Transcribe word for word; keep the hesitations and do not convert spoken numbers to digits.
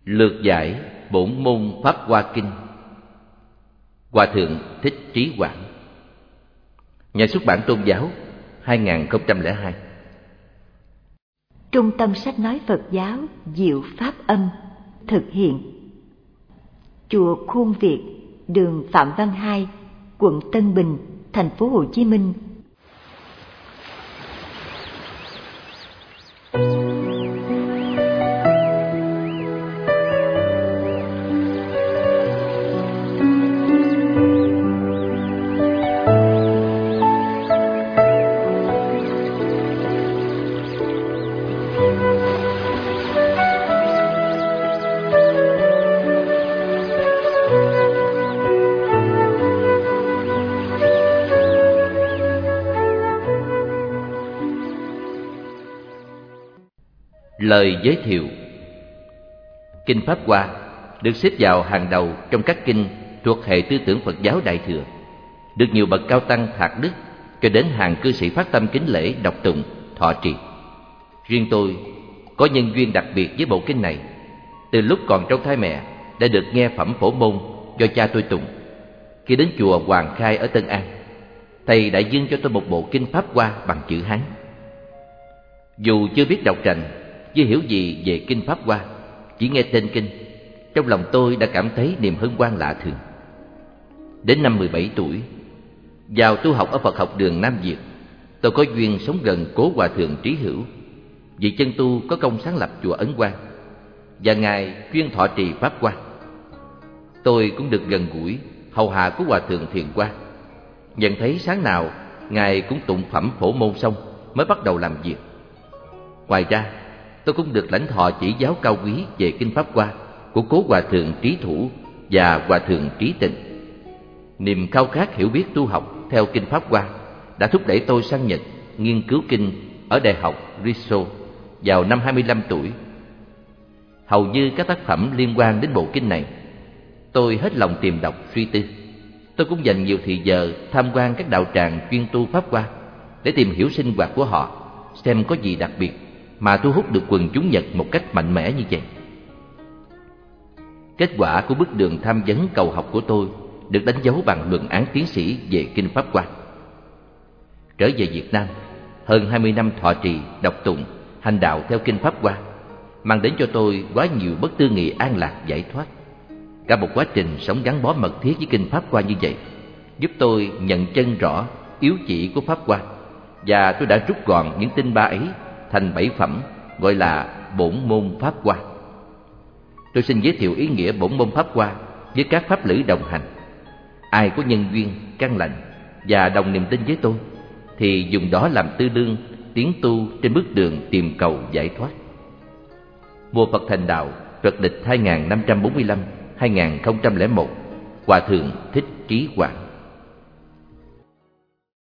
Lược giải bổn môn Pháp Hoa Kinh. Hòa thượng Thích Trí Quảng. Nhà xuất bản Tôn giáo, hai nghìn không trăm lẻ hai. Trung tâm sách nói Phật giáo Diệu Pháp Âm thực hiện. Chùa Khuôn Việt, đường Phạm Văn Hai, quận Tân Bình, thành phố Hồ Chí Minh. Lời giới thiệu. Kinh Pháp Hoa được xếp vào hàng đầu trong các kinh thuộc hệ tư tưởng Phật giáo Đại Thừa, được nhiều bậc cao tăng thạc đức cho đến hàng cư sĩ phát tâm kính lễ, đọc tụng, thọ trì. Riêng tôi có nhân duyên đặc biệt với bộ kinh này. Từ lúc còn trong thai mẹ đã được nghe phẩm phổ môn do cha tôi tụng. Khi đến chùa Hoàng Khai ở Tân An, thầy đã dâng cho tôi một bộ kinh Pháp Hoa bằng chữ Hán. Dù chưa biết đọc rành, chưa hiểu gì về kinh Pháp Hoa, chỉ nghe tên kinh, trong lòng tôi đã cảm thấy niềm hân hoan lạ thường. Đến năm mười bảy tuổi, vào tu học ở Phật học đường Nam Việt, tôi có duyên sống gần Cố Hòa Thượng Trí Hữu, vị chân tu có công sáng lập chùa Ấn Quang, và ngài chuyên thọ trì Pháp Hoa. Tôi cũng được gần gũi hầu hạ của Hòa Thượng Thiền Quang, nhận thấy sáng nào ngài cũng tụng phẩm phổ môn xong mới bắt đầu làm việc. Ngoài ra, tôi cũng được lãnh thọ chỉ giáo cao quý về kinh Pháp Hoa của Cố Hòa Thượng Trí Thủ và Hòa Thượng Trí Tịnh. Niềm khao khát hiểu biết tu học theo kinh Pháp Hoa đã thúc đẩy tôi sang Nhật nghiên cứu kinh ở Đại học Riso vào năm hai mươi lăm tuổi. Hầu như các tác phẩm liên quan đến bộ kinh này, tôi hết lòng tìm đọc suy tư. Tôi cũng dành nhiều thời giờ tham quan các đạo tràng chuyên tu Pháp Hoa để tìm hiểu sinh hoạt của họ, xem có gì đặc biệt mà thu hút được quần chúng Nhật một cách mạnh mẽ như vậy. Kết quả của bước đường tham vấn cầu học của tôi được đánh dấu bằng luận án tiến sĩ về kinh Pháp Hoa. Trở về Việt Nam, hơn hai mươi năm thọ trì, đọc tụng, hành đạo theo kinh Pháp Hoa mang đến cho tôi quá nhiều bất tư nghị an lạc giải thoát. Cả một quá trình sống gắn bó mật thiết với kinh Pháp Hoa như vậy giúp tôi nhận chân rõ yếu chỉ của Pháp Hoa, và tôi đã rút gọn những tinh ba ấy thành bảy phẩm gọi là bổn môn Pháp Hoa. Tôi xin giới thiệu ý nghĩa bổn môn Pháp Hoa với các pháp lữ đồng hành. Ai có nhân duyên, căn lành và đồng niềm tin với tôi thì dùng đó làm tư lương tiến tu trên bước đường tìm cầu giải thoát. Mùa Phật thành đạo, Phật lịch hai nghìn năm trăm bốn mươi lăm đến hai nghìn không trăm lẻ một. Hòa thượng Thích Trí Quảng.